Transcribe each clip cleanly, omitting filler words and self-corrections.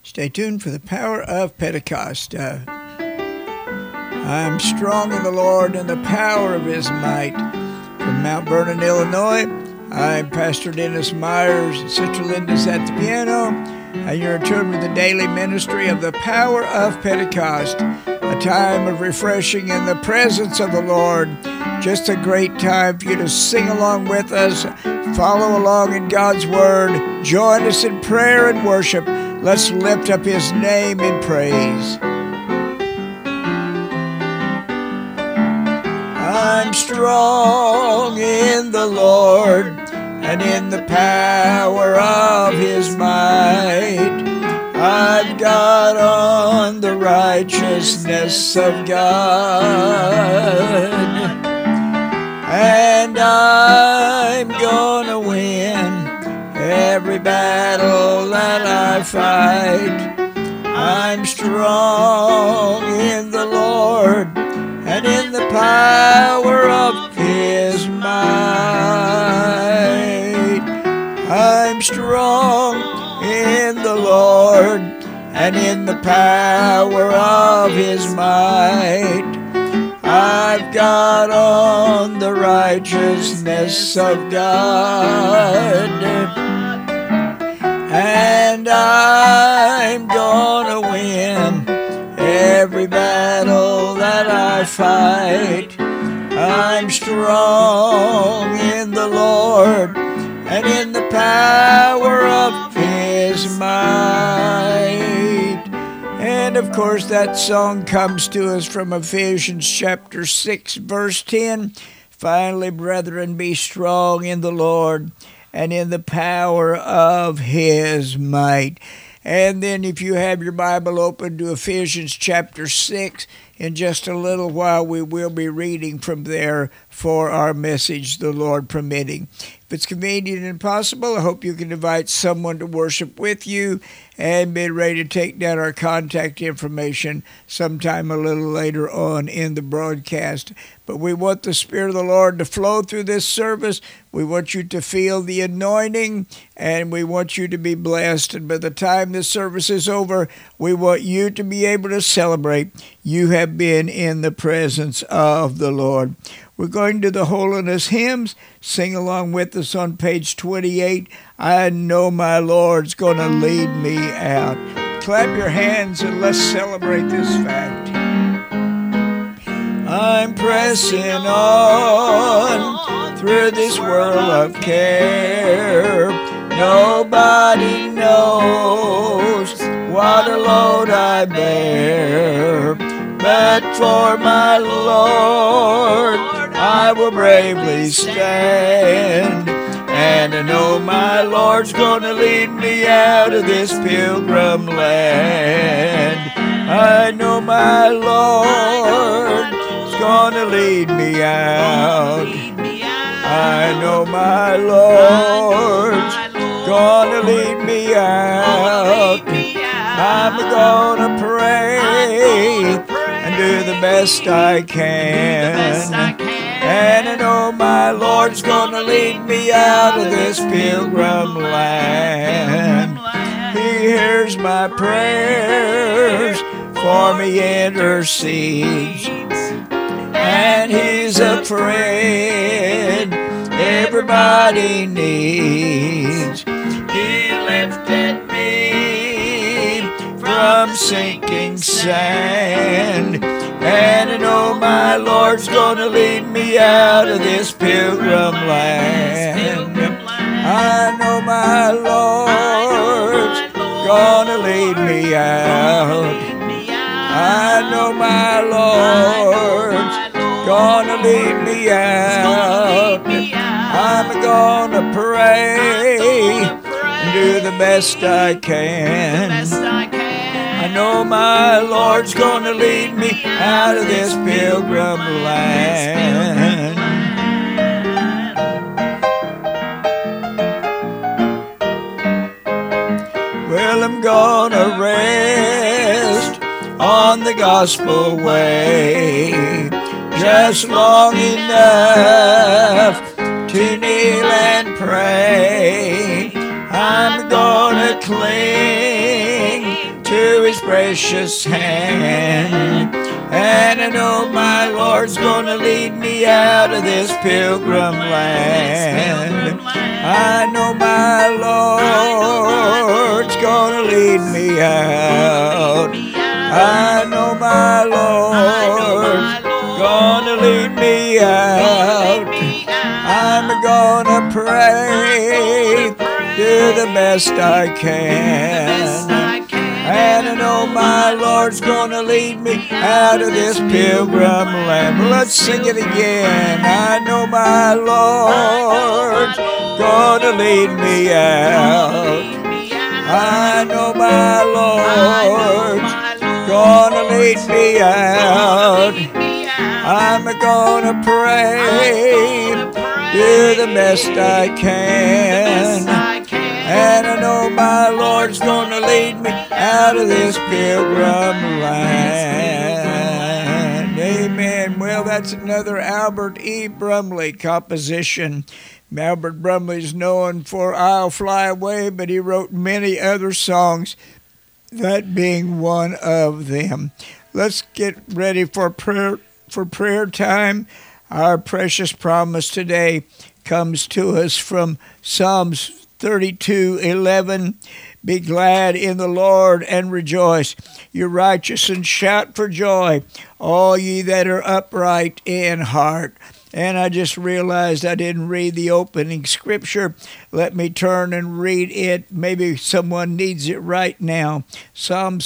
Stay tuned for the power of Pentecost. I'm strong in the Lord and the power of His might. From Mount Vernon, Illinois, I'm Pastor Dennis Myers. Sister Linda's at the piano, and you're in tune with the daily ministry of the power of Pentecost, a time of refreshing in the presence of the Lord. Just a great time for you to sing along with us, follow along in God's Word, join us in prayer and worship. Let's lift up His name in praise. I'm strong in the Lord and in the power of His might. I've got on the righteousness of God, and I'm gonna win every battle that I fight. I'm strong in the Lord and in the power of His might. I'm strong in the Lord and in the power of His might. I've got on the righteousness of God, and I'm gonna win every battle that I fight. I'm strong in the Lord and in the power of His might. And of course that song comes to us from Ephesians chapter 6 verse 10. Finally, brethren, be strong in the Lord and in the power of His might. And then if you have your Bible open to Ephesians chapter 6, in just a little while we will be reading from there for our message, the Lord permitting. If it's convenient and possible, I hope you can invite someone to worship with you and be ready to take down our contact information sometime a little later on in the broadcast. But we want the Spirit of the Lord to flow through this service. We want you to feel the anointing, and we want you to be blessed. And by the time this service is over, we want you to be able to celebrate you have been in the presence of the Lord. We're going to the Holiness Hymns. Sing along with us on page 28. I know my Lord's going to lead me out. Clap your hands and let's celebrate this fact. I'm pressing on through this world of care. Nobody knows what a load I bear. But for my Lord I will bravely stand, and I know my Lord's gonna lead me out of this pilgrim land. I know my Lord's gonna lead me out. I know my Lord's gonna lead me out. I'm gonna pray and do the best I can. And I know my Lord's gonna lead me out of this pilgrim land. He hears my prayers, for me intercedes, and He's a friend everybody needs. He lifted me from sinking sand, and I know my Lord's gonna lead me out of this pilgrim land. I know my Lord's gonna lead me out. I know my Lord's gonna lead me out. I'm gonna pray and do the best I can. I know my Lord's gonna lead me out of this pilgrim land. Well, I'm gonna rest on the gospel way, just long enough to kneel and pray. I'm gonna cling precious hand. And I know my Lord's gonna lead me out of this pilgrim land. I know my Lord's gonna lead me out. I know my Lord's gonna lead me out. I'm gonna pray, do the best I can. And I know my Lord's gonna lead me out of this pilgrim land. Let's sing it again. I know my Lord's gonna lead me out. I know my Lord's gonna lead me out. I'm gonna pray, do the best I can. And I know my Lord's gonna lead me out of this pilgrim land. Amen. Well, that's another Albert E. Brumley composition. Albert Brumley is known for I'll Fly Away, but he wrote many other songs, that being one of them. Let's get ready for prayer time. Our precious promise today comes to us from Psalms 32:11. Be glad in the Lord and rejoice. You're righteous and shout for joy, all ye that are upright in heart. And I just realized I didn't read the opening scripture. Let me turn and read it. Maybe someone needs it right now. Psalm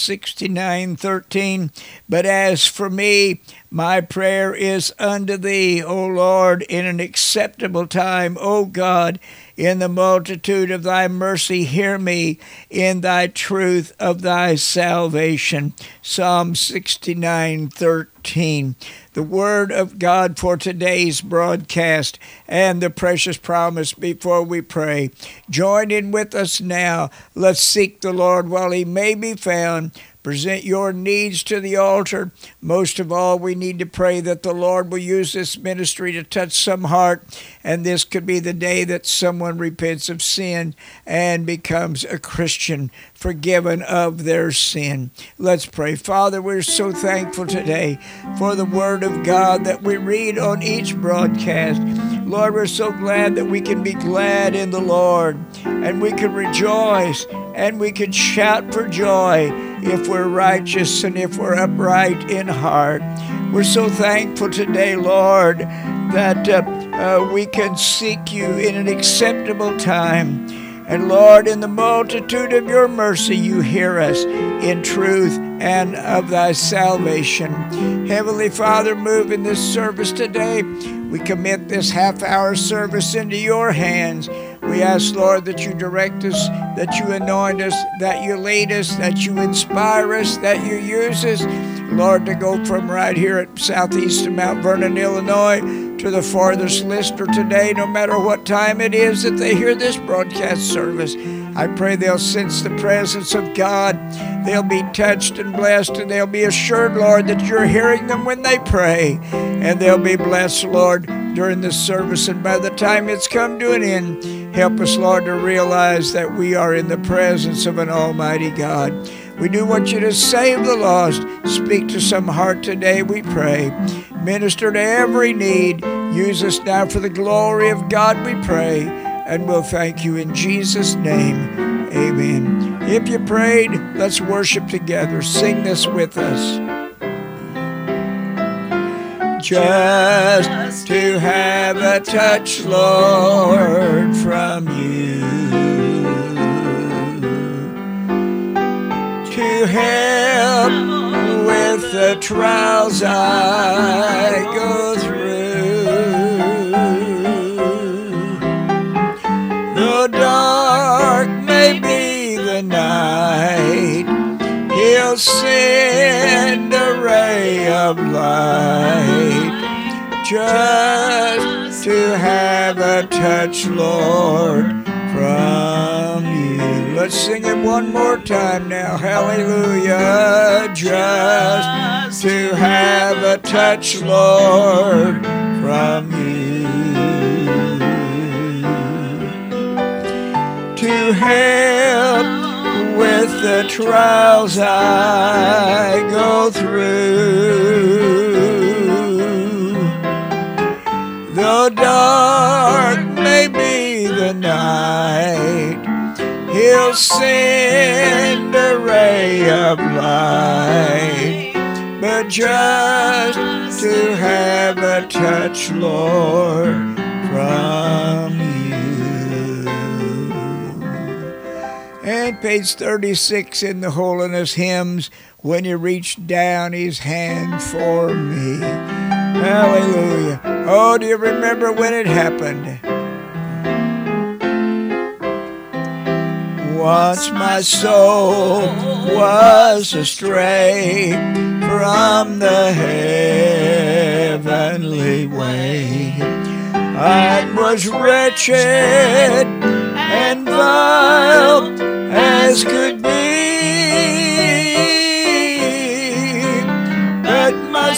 69:13. But as for me, my prayer is unto thee, O Lord, in an acceptable time, O God. In the multitude of thy mercy, hear me in thy truth of thy salvation. Psalm 69:13. The word of God for today's broadcast and the precious promise before we pray. Join in with us now. Let's seek the Lord while he may be found. Present your needs to the altar. Most of all, we need to pray that the Lord will use this ministry to touch some heart, and this could be the day that someone repents of sin and becomes a Christian, forgiven of their sin. Let's pray. Father, we're so thankful today for the Word of God that we read on each broadcast. Lord, we're so glad that we can be glad in the Lord, and we can rejoice, and we can shout for joy if we're righteous and if we're upright in heart. We're so thankful today, Lord, that we can seek you in an acceptable time. And Lord, in the multitude of your mercy, you hear us in truth and of thy salvation. Heavenly Father, move in this service today. We commit this half-hour service into your hands. We ask, Lord, that you direct us, that you anoint us, that you lead us, that you inspire us, that you use us, Lord, to go from right here at southeast of Mount Vernon, Illinois, to the farthest listener today, no matter what time it is that they hear this broadcast service. I pray they'll sense the presence of God. They'll be touched and blessed, and they'll be assured, Lord, that you're hearing them when they pray. And they'll be blessed, Lord, during this service. And by the time it's come to an end, help us, Lord, to realize that we are in the presence of an almighty God. We do want you to save the lost. Speak to some heart today, we pray. Minister to every need. Use us now for the glory of God, we pray. And we'll thank you in Jesus' name. Amen. If you prayed, let's worship together. Sing this with us. Just to have a touch, Lord, from you, to help with the trials I go through. Though dark may be the night, he'll send a ray of light. Just to have a touch, Lord, from you. Let's sing it one more time now. Hallelujah. Just to have a touch, Lord, from you. To help with the trials I go through. Though dark may be the night, He'll send a ray of light. But just to have a touch, Lord, from You. And page 36 in the Holiness Hymns, when He reached down His hand for me. Hallelujah. Oh, do you remember when it happened? Once my soul was astray from the heavenly way. I was wretched and vile as could be, but my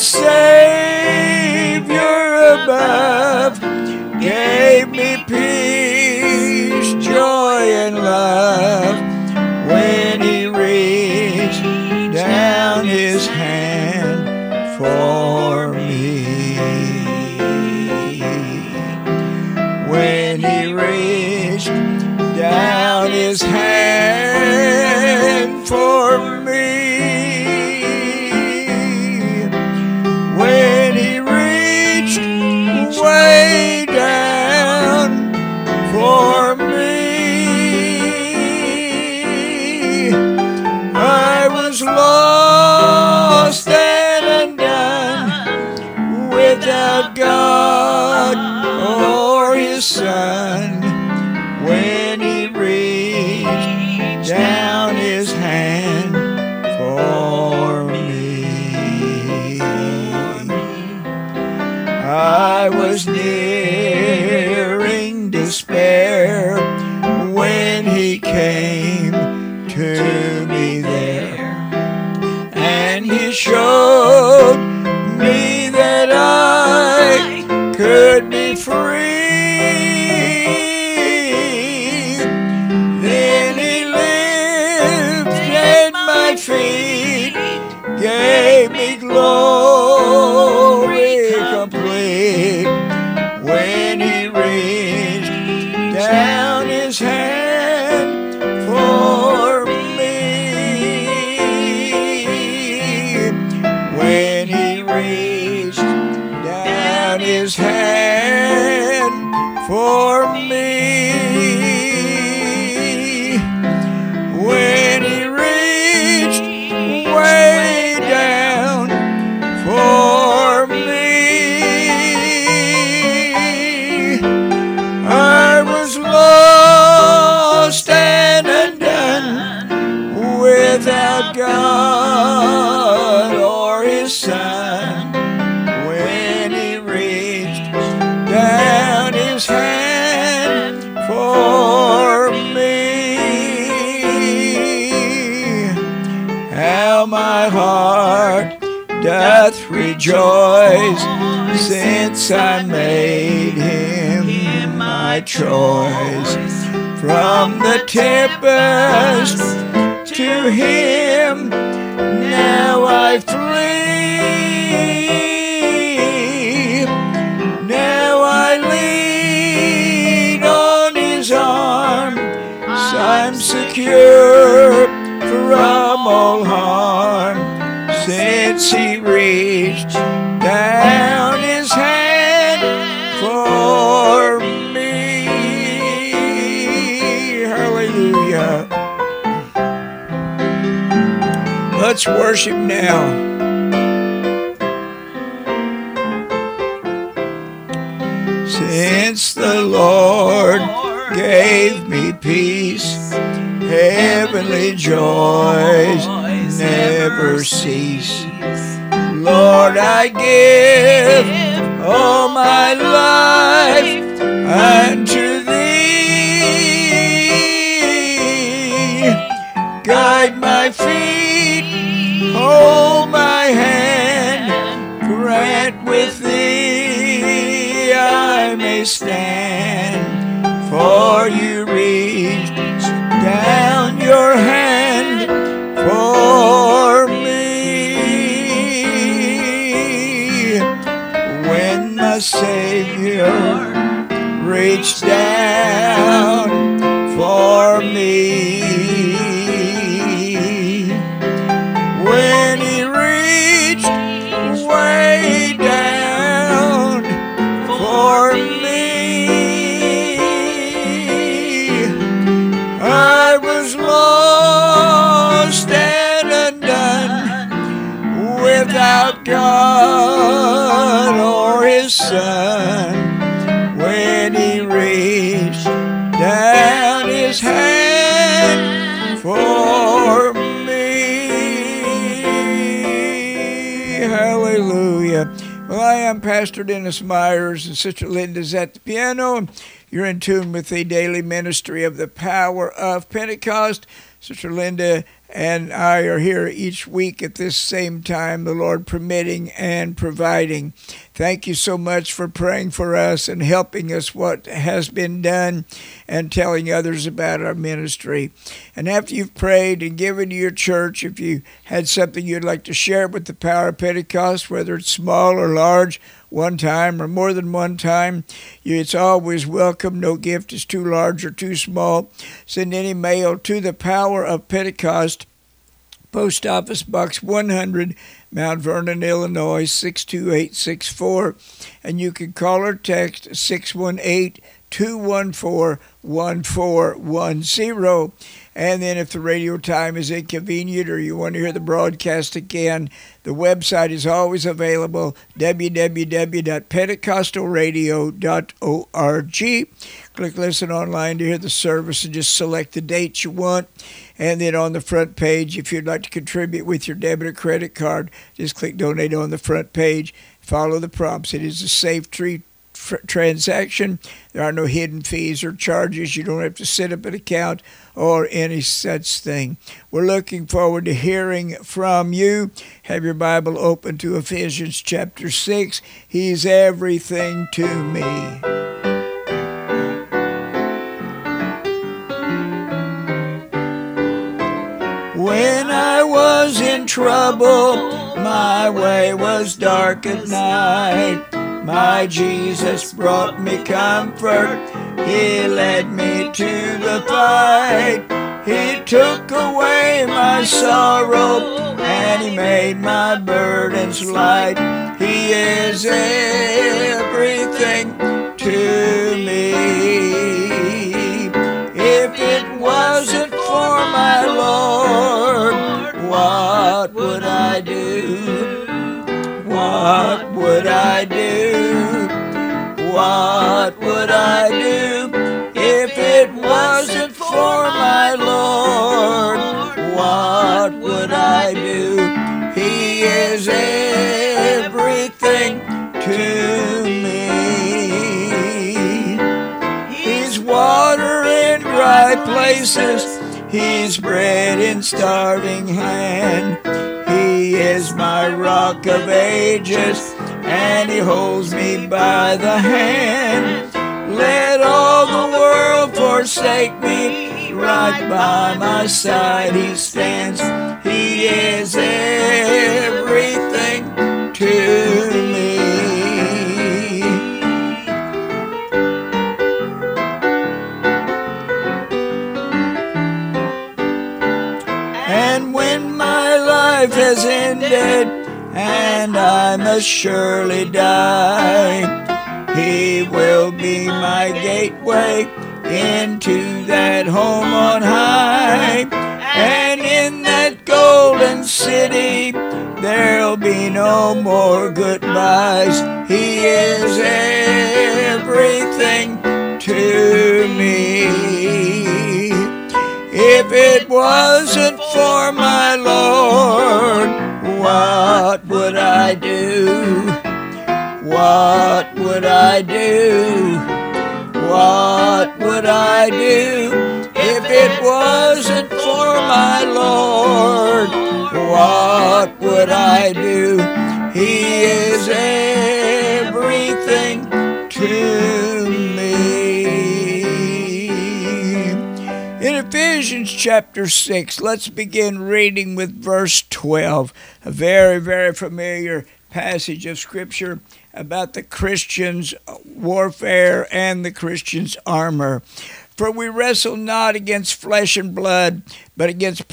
Savior above gave me peace, joy, and love when He reached down His hand for me. When He reached down His hand for me. When He reached way down for me. I was lost and undone, without God or His Son, when He reached down His hand for me. I was nearing despair when He came to me there, and He showed me that I could be free. Then He lifted my feet, gave me glory complete, when He reached down His hand for me. When He reached down His hand for me. When He reached way down for me. I was lost and undone, without God or His Son, when He reached down His hand for me. How my heart doth rejoice, since I made Him my choice. From the tempest to Him now I flee. Now I lean on His arm, I'm secure from all harm, since He reached down His hand for me. Hallelujah. Let's worship now. Since the Lord gave me peace, heavenly joys never cease. Lord, I give all my life unto Thee. Guide my feet, hold my hand, grant with Thee I may stand. For You reached down Your hand of God or His Son when He reached down His hand for me. Hallelujah. Well, I am Pastor Dennis Myers, and Sister Linda's at the piano. You're in tune with the daily ministry of the Power of Pentecost. Sister Linda and I are here each week at this same time, the Lord permitting and providing. Thank you so much for praying for us and helping us what has been done and telling others about our ministry. And after you've prayed and given to your church, if you had something you'd like to share with the Power of Pentecost, whether it's small or large, one time or more than one time, it's always welcome. No gift is too large or too small. Send any mail to the Power of Pentecost, Post Office Box 100, Mount Vernon, Illinois 62864. And you can call or text 618-214-1410. And then if the radio time is inconvenient or you want to hear the broadcast again, the website is always available, www.pentecostalradio.org. Click Listen Online to hear the service and just select the dates you want. And then on the front page, if you'd like to contribute with your debit or credit card, just click Donate on the front page. Follow the prompts. It is a safe transaction. There are no hidden fees or charges. You don't have to set up an account or any such thing. We're looking forward to hearing from you. Have your Bible open to Ephesians chapter 6. He's everything to me. When I was in trouble, my way was dark at night. My Jesus brought me comfort. He led me to the fight. He took away my sorrow and He made my burdens light. He is everything to me. If it wasn't for my Lord, what would I do? What would I do? What would I do if it wasn't for my Lord? What would I do? He is everything to me. He's water in dry places. He's bread in starving hand. He is my rock of ages, and He holds me by the hand. Let all the world forsake me, right by my side He stands. He is everything to me. And when my life has ended and I must surely die, He will be my gateway into that home on high. And in that golden city there'll be no more goodbyes. He is everything to me. If it wasn't for my Lord, what would I do? What would I do? What would I do if it wasn't for my Lord? What would I do? He is everything to me. In Ephesians chapter 6, let's begin reading with verse 12, a very, very familiar passage of Scripture about the Christian's warfare and the Christian's armor. For we wrestle not against flesh and blood, but against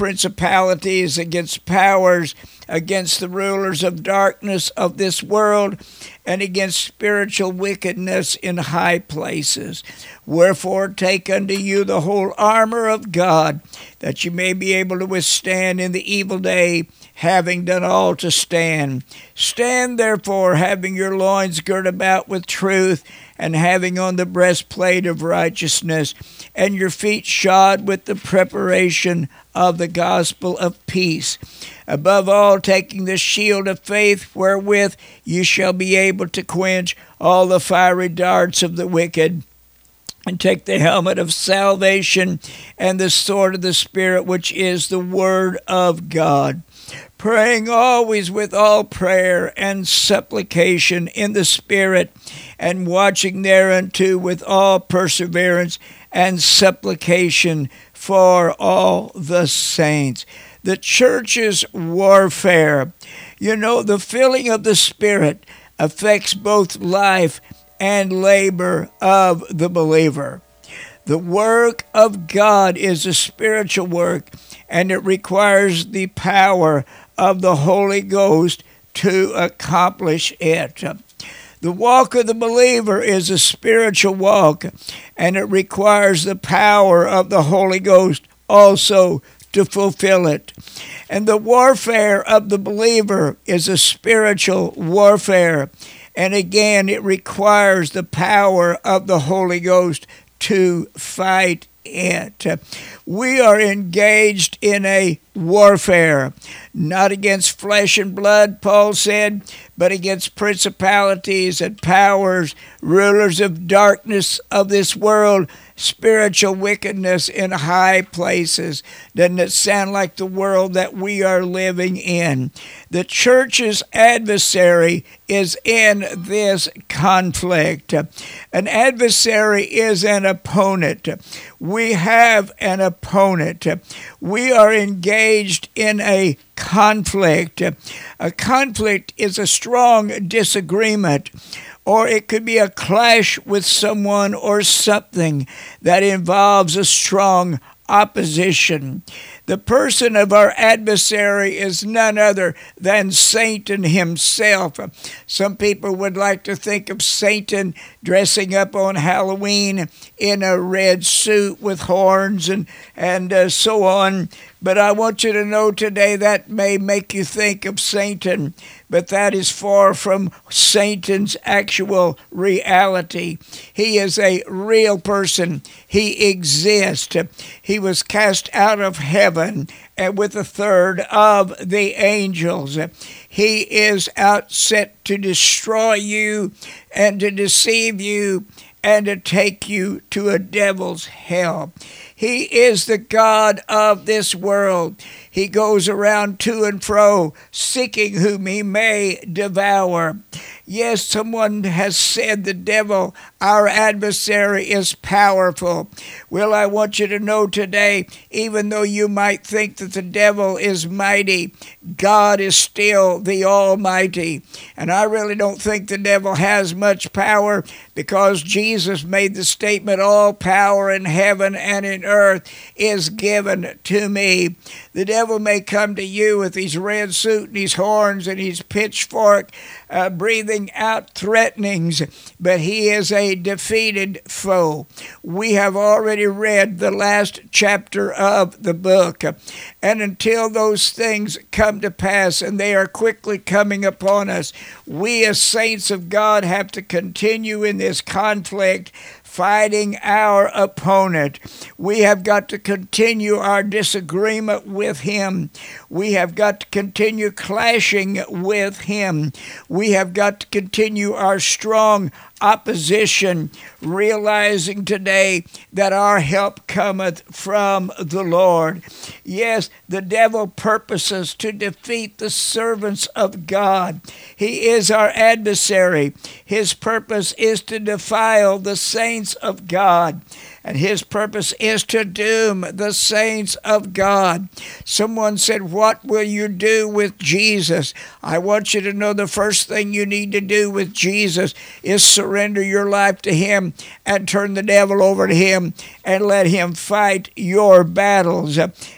principalities, against powers, against the rulers of darkness of this world, and against spiritual wickedness in high places. Wherefore take unto you the whole armor of God, that you may be able to withstand in the evil day, having done all to stand. Stand therefore, having your loins girt about with truth, and having on the breastplate of righteousness, and your feet shod with the preparation of the gospel of peace. Above all, taking the shield of faith, wherewith you shall be able to quench all the fiery darts of the wicked, and take the helmet of salvation and the sword of the Spirit, which is the word of God. Praying always with all prayer and supplication in the Spirit, and watching thereunto with all perseverance and supplication for all the saints. The church's warfare. You know, the filling of the Spirit affects both life and labor of the believer. The work of God is a spiritual work, and it requires the power of the Holy Ghost to accomplish it. The walk of the believer is a spiritual walk, and it requires the power of the Holy Ghost also to fulfill it. And the warfare of the believer is a spiritual warfare, and again it requires the power of the Holy Ghost to fight it. We are engaged in a warfare, not against flesh and blood, Paul said, but against principalities and powers, rulers of darkness of this world, spiritual wickedness in high places. Doesn't it sound like the world that we are living in? The church's adversary is in this conflict. An adversary is an opponent. We have an opponent. We are engaged in a conflict. A conflict is a strong disagreement, or it could be a clash with someone or something that involves a strong opposition. The person of our adversary is none other than Satan himself. Some people would like to think of Satan dressing up on Halloween in a red suit with horns and so on. But I want you to know today that may make you think of Satan, but that is far from Satan's actual reality. He is a real person. He exists. He was cast out of heaven and with a third of the angels. He is out set to destroy you and to deceive you and to take you to a devil's hell. He is the God of this world. He goes around to and fro, seeking whom he may devour. Yes, someone has said the devil, our adversary, is powerful. Well, I want you to know today, even though you might think that the devil is mighty, God is still the Almighty. And I really don't think the devil has much power, because Jesus made the statement, all power in heaven and in earth is given to me. The devil may come to you with his red suit and his horns and his pitchfork, breathing out threatenings, but he is a defeated foe. We have already read the last chapter of the book, and until those things come to pass, and they are quickly coming upon us, we as saints of God have to continue in this conflict, fighting our opponent. We have got to continue our disagreement with him. We have got to continue clashing with him. We have got to continue our strong opposition, realizing today that our help cometh from the Lord. Yes, the devil purposes to defeat the servants of God. He is our adversary. His purpose is to defile the saints of God, and his purpose is to doom the saints of God. Someone said, what will you do with Jesus? I want you to know the first thing you need to do with Jesus is surrender your life to him and turn the devil over to him and let him fight your battles.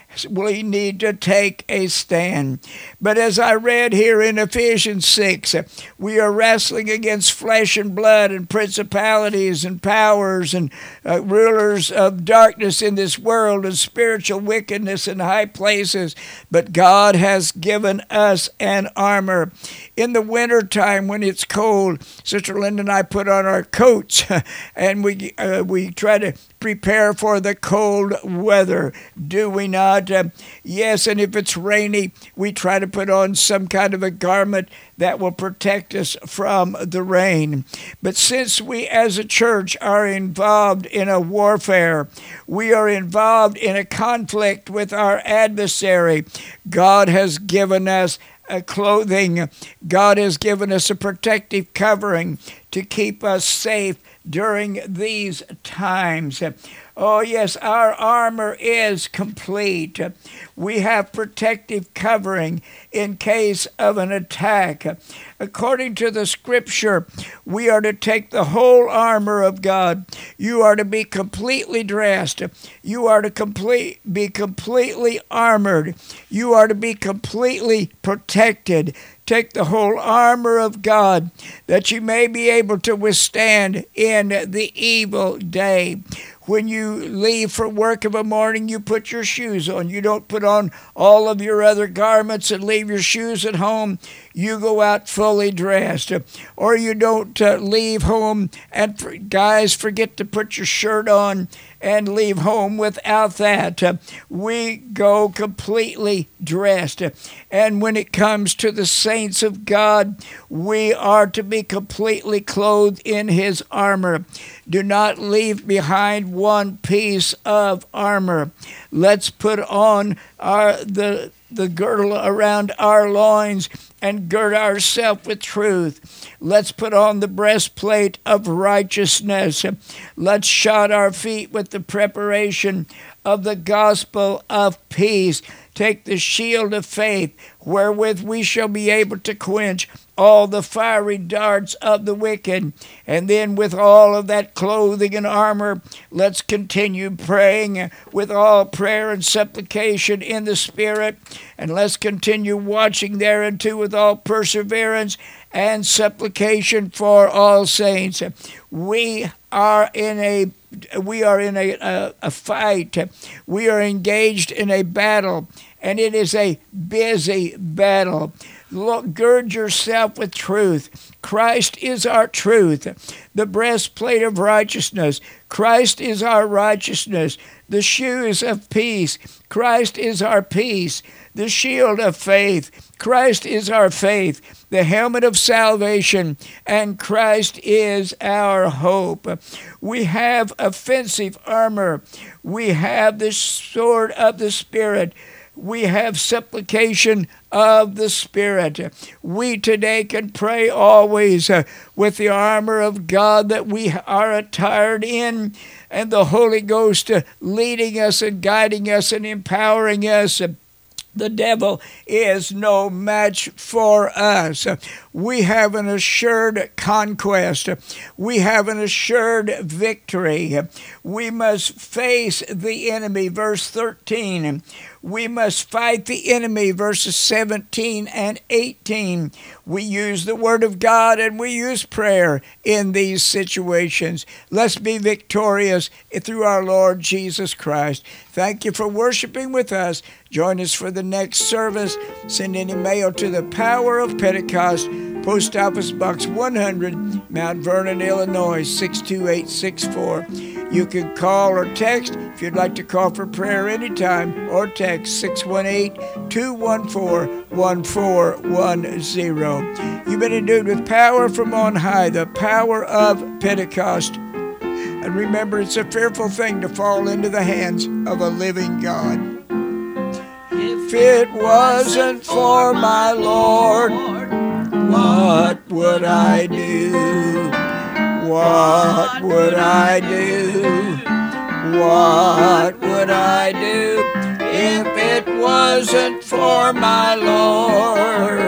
we need to take a stand. But as I read here in Ephesians 6, we are wrestling against flesh and blood and principalities and powers and rulers of darkness in this world and spiritual wickedness in high places. But God has given us an armor. In the wintertime when it's cold, Sister Linda and I put on our coats and we try to prepare for the cold weather, do we not? Yes, and if it's rainy, we try to put on some kind of a garment that will protect us from the rain. But since we as a church are involved in a warfare, we are involved in a conflict with our adversary, God has given us clothing. God has given us a protective covering to keep us safe during these times. Oh, yes, our armor is complete. We have protective covering in case of an attack. According to the scripture, we are to take the whole armor of God. You are to be completely dressed. You are to be completely armored. You are to be completely protected. Take the whole armor of God that you may be able to withstand in the evil day. When you leave for work of a morning, you put your shoes on. You don't put on all of your other garments and leave your shoes at home. You go out fully dressed. Or you don't leave home and guys forget to put your shirt on and leave home without that. We go completely dressed. And when it comes to the saints of God, we are to be completely clothed in his armor. Do not leave behind one piece of armor. Let's put on the girdle around our loins and gird ourselves with truth. Let's put on the breastplate of righteousness. Let's shod our feet with the preparation of the gospel of peace. Take the shield of faith, wherewith we shall be able to quench all the fiery darts of the wicked. And then with all of that clothing and armor, let's continue praying with all prayer and supplication in the Spirit. And let's continue watching thereunto with all perseverance and supplication for all saints. We are in a fight. We are engaged in a battle, and it is a busy battle. Look, gird yourself with truth. Christ is our truth. The breastplate of righteousness. Christ is our righteousness. The shoes of peace. Christ is our peace. The shield of faith. Christ is our faith. The helmet of salvation, and Christ is our hope. We have offensive armor. We have the sword of the Spirit. We have supplication of the Spirit. We today can pray always with the armor of God that we are attired in, and the Holy Ghost leading us and guiding us and empowering us. The devil is no match for us. We have an assured conquest. We have an assured victory. We must face the enemy, verse 13. We must fight the enemy, verses 17 and 18. We use the Word of God and we use prayer in these situations. Let's be victorious through our Lord Jesus Christ. Thank you for worshiping with us. Join us for the next service. Send any mail to the Power of Pentecost, Post Office Box 100, Mount Vernon, Illinois, 62864. You can call or text if you'd like to call for prayer anytime, or text 618-214-1410. You've been endued with power from on high, the power of Pentecost. And remember, it's a fearful thing to fall into the hands of a living God. If it wasn't for my Lord, what would I do? What would I do? What would I do if it wasn't for my Lord?